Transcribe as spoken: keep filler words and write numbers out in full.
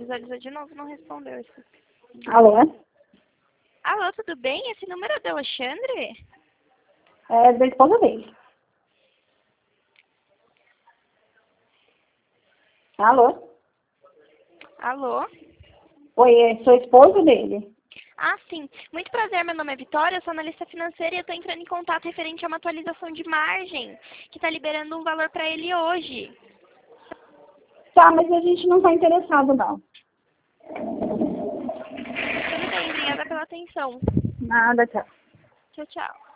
visualizou de novo, não respondeu. Alô? Alô, tudo bem? Esse número é do Alexandre? É da esposa dele. Alô? Alô? Oi, é sou esposa dele. Ah, sim. Muito prazer, meu nome é Vitória, eu sou analista financeira e eu estou entrando em contato referente a uma atualização de margem, que está liberando um valor para ele hoje. Tá, mas a gente não tá interessado, não. Tudo bem, obrigada pela atenção. Nada, tchau. Tchau, tchau.